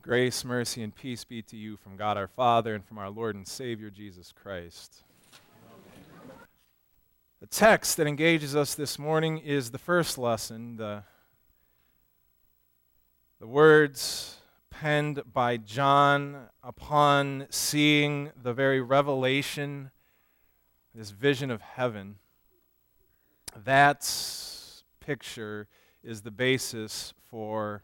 Grace, mercy, and peace be to you from God our Father and from our Lord and Savior Jesus Christ. The text that engages us this morning is the first lesson, the words penned by John upon seeing the very revelation, this vision of heaven. That picture is the basis for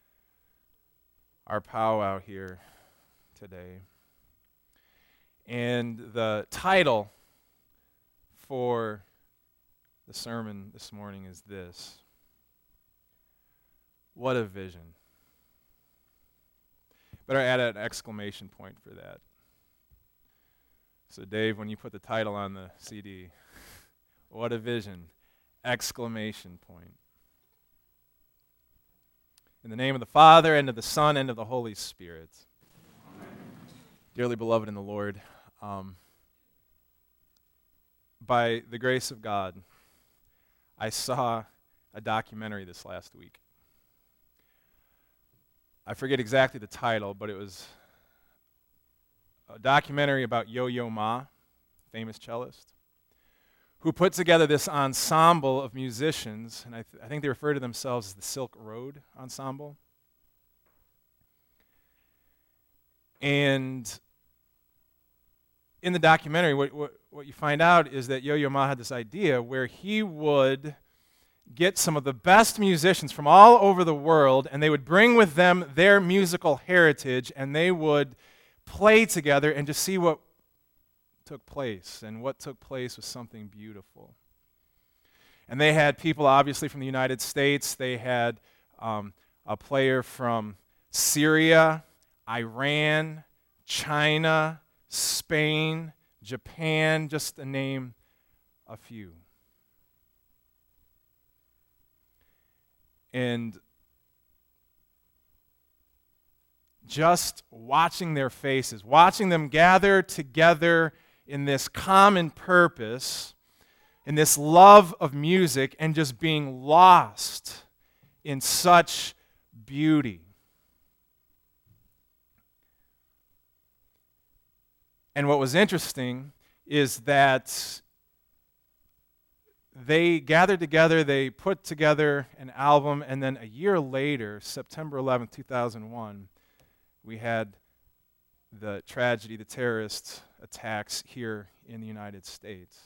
our powwow here today. And the title for the sermon this morning is this: What a vision. Better add an exclamation point for that. So Dave, when you put the title on the CD, what a vision, exclamation point. In the name of the Father, and of the Son, and of the Holy Spirit. Amen. Dearly beloved in the Lord, by the grace of God, I saw a documentary this last week. I forget exactly the title, but it was a documentary about Yo-Yo Ma, famous cellist, who put together this ensemble of musicians, and I think they refer to themselves as the Silk Road Ensemble. And in the documentary, what you find out is that Yo-Yo Ma had this idea where he would get some of the best musicians from all over the world, and they would bring with them their musical heritage, and they would play together and just see what took place. And what took place was something beautiful. And they had people obviously from the United States. They had a player from Syria, Iran, China, Spain, Japan, just to name a few. And just watching their faces, watching them gather together in this common purpose, in this love of music, and just being lost in such beauty. And what was interesting is that they gathered together, they put together an album, and then a year later, September 11th, 2001, we had the tragedy, the terrorist attacks here in the United States.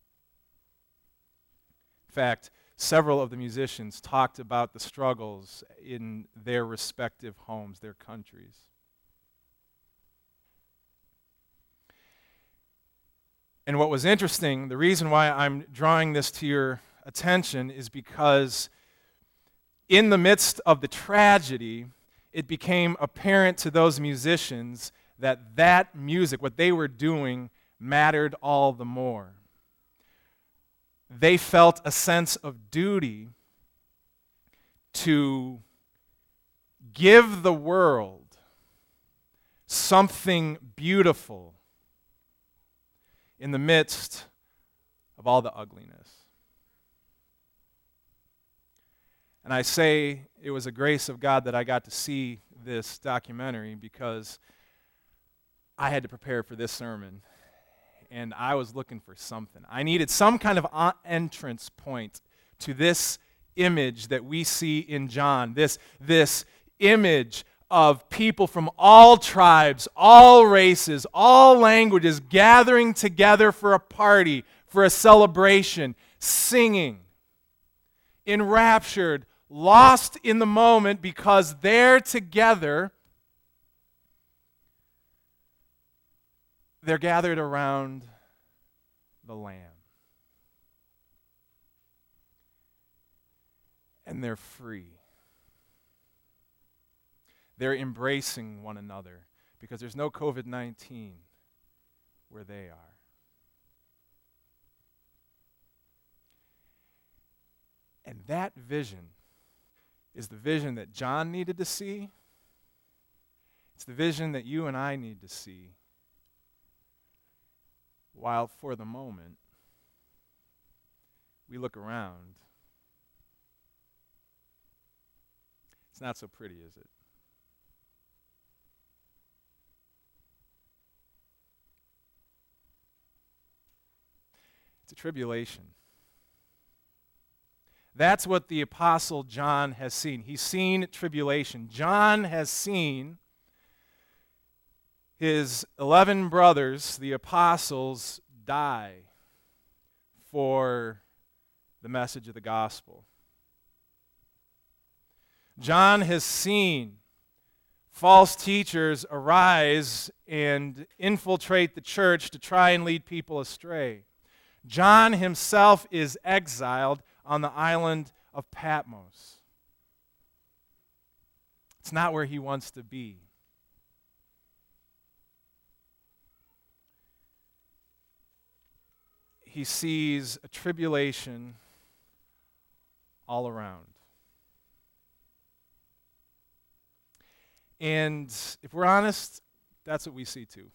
In fact, several of the musicians talked about the struggles in their respective homes, their countries. And what was interesting, the reason why I'm drawing this to your attention is because in the midst of the tragedy, it became apparent to those musicians that music, what they were doing, mattered all the more. They felt a sense of duty to give the world something beautiful in the midst of all the ugliness. And I say it was a grace of God that I got to see this documentary because I had to prepare for this sermon, and I was looking for something. I needed some kind of entrance point to this image that we see in John, this image of people from all tribes, all races, all languages gathering together for a party, for a celebration, singing, enraptured, lost in the moment because they're together. They're gathered around the Lamb. And they're free. They're embracing one another because there's no COVID-19 where they are. And that vision is the vision that John needed to see. It's the vision that you and I need to see. While for the moment, we look around, it's not so pretty, is it? It's a tribulation. That's what the Apostle John has seen. He's seen tribulation. John has seen his 11 brothers, the apostles, die for the message of the gospel. John has seen false teachers arise and infiltrate the church to try and lead people astray. John himself is exiled on the island of Patmos. It's not where he wants to be. He sees a tribulation all around. And if we're honest, that's what we see too.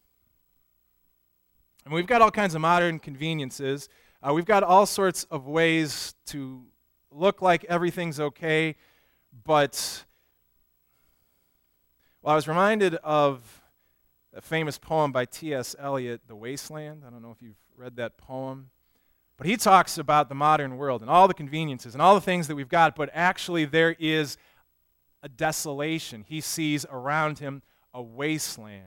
And we've got all kinds of modern conveniences. We've got all sorts of ways to look like everything's okay, but I was reminded of a famous poem by T.S. Eliot, The Wasteland. I don't know if you've read that poem. But he talks about the modern world and all the conveniences and all the things that we've got, but actually there is a desolation. He sees around him a wasteland.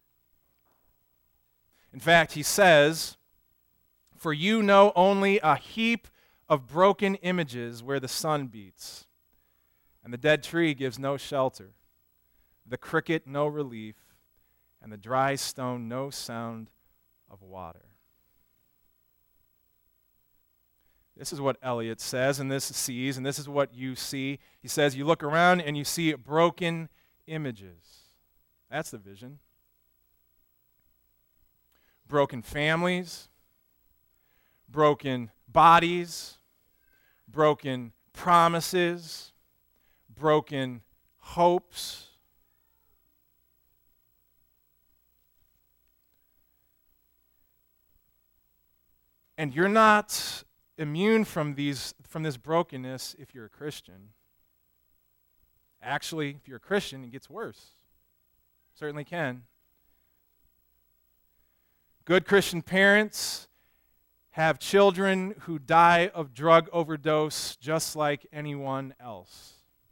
In fact, he says, "For you know only a heap of broken images where the sun beats, and the dead tree gives no shelter, the cricket no relief, and the dry stone no sound of water." This is what Eliot says, and this sees, and this is what you see. He says, you look around and you see broken images. That's the vision. Broken families, broken bodies, broken promises, broken hopes. And you're not immune from this brokenness if you're a Christian. Actually, if you're a Christian, it gets worse. Certainly can. Good Christian parents have children who die of drug overdose just like anyone else.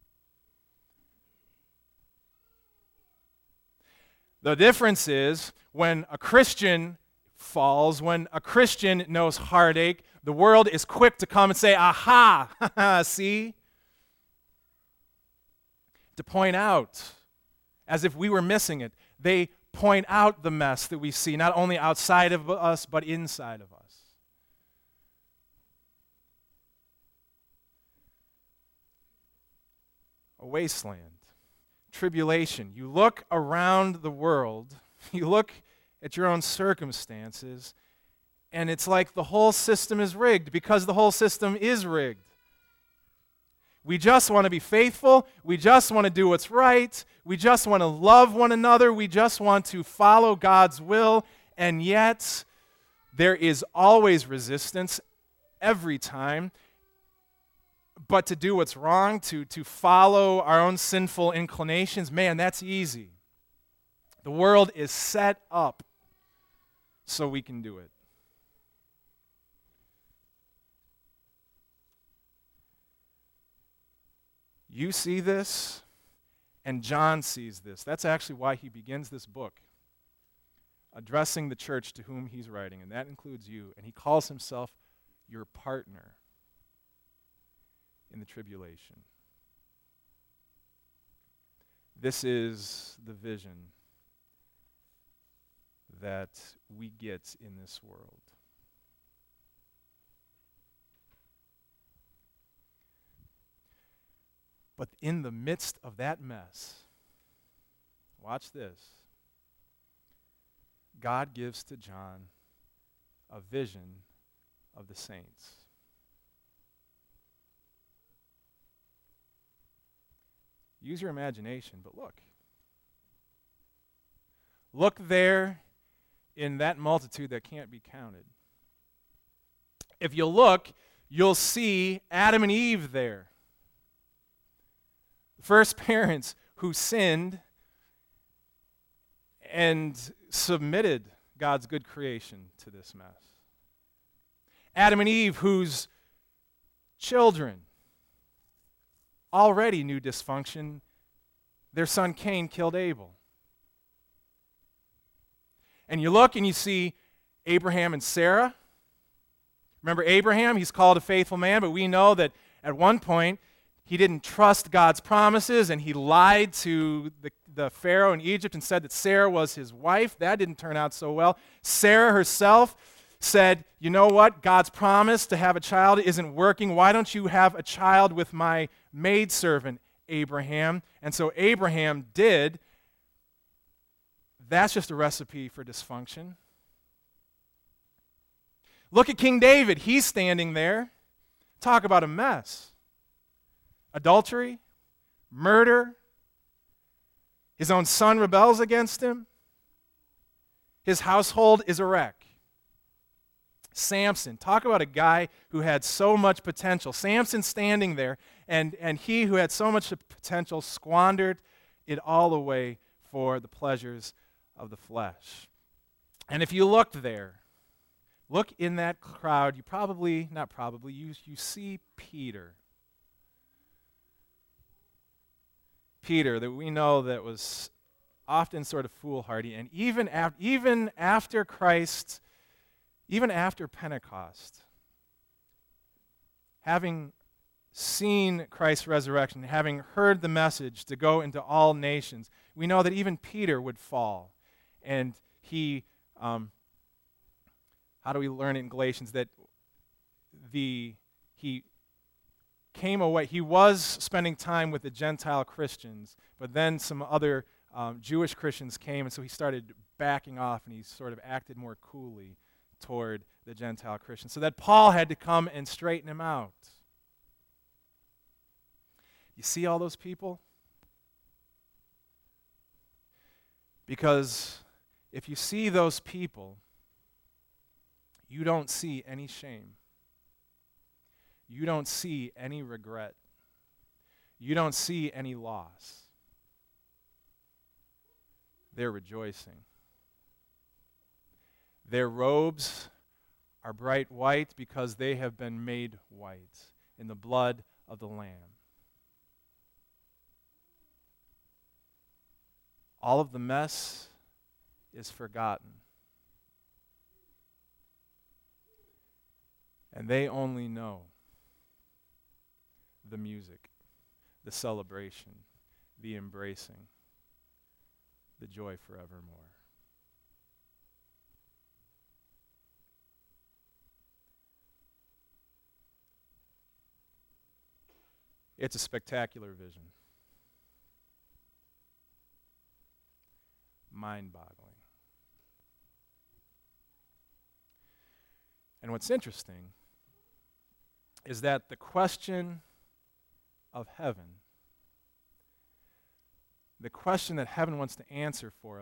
The difference is when a Christian falls, when a Christian knows heartache, the world is quick to come and say, aha, see? To point out, as if we were missing it. They point out the mess that we see, not only outside of us, but inside of us. A wasteland, tribulation. You look around the world, you look at your own circumstances, and it's like the whole system is rigged, because the whole system is rigged. We just want to be faithful. We just want to do what's right. We just want to love one another. We just want to follow God's will. And yet, there is always resistance every time. But to do what's wrong, to follow our own sinful inclinations, man, that's easy. The world is set up so we can do it. You see this, and John sees this. That's actually why he begins this book, addressing the church to whom he's writing, and that includes you. And he calls himself your partner in the tribulation. This is the vision that we get in this world. But in the midst of that mess, watch this, God gives to John a vision of the saints. Use your imagination, but look. Look there in that multitude that can't be counted. If you look, you'll see Adam and Eve there. The first parents who sinned and submitted God's good creation to this mess. Adam and Eve, whose children already knew dysfunction, their son Cain killed Abel. And you look and you see Abraham and Sarah. Remember Abraham? He's called a faithful man, but we know that at one point he didn't trust God's promises and he lied to the Pharaoh in Egypt and said that Sarah was his wife. That didn't turn out so well. Sarah herself said, you know what? God's promise to have a child isn't working. Why don't you have a child with my maidservant, Abraham? And so Abraham did. That's just a recipe for dysfunction. Look at King David. He's standing there. Talk about a mess. Adultery, murder. His own son rebels against him. His household is a wreck. Samson, talk about a guy who had so much potential. Samson standing there, and he who had so much potential squandered it all away for the pleasures of the flesh. And if you looked there, look in that crowd, you see Peter. Peter, that we know that was often sort of foolhardy, and even after Christ, even after Pentecost, having seen Christ's resurrection, having heard the message to go into all nations, we know that even Peter would fall. And he, how do we learn in Galatians that he came away, he was spending time with the Gentile Christians, but then some other Jewish Christians came, and so he started backing off, and he sort of acted more coolly toward the Gentile Christians, so that Paul had to come and straighten him out. You see all those people? Because if you see those people, you don't see any shame. You don't see any regret. You don't see any loss. They're rejoicing. Their robes are bright white because they have been made white in the blood of the Lamb. All of the mess is forgotten. And they only know the music, the celebration, the embracing, the joy forevermore. It's a spectacular vision. Mind-boggling. And what's interesting is that the question of heaven, the question that heaven wants to answer for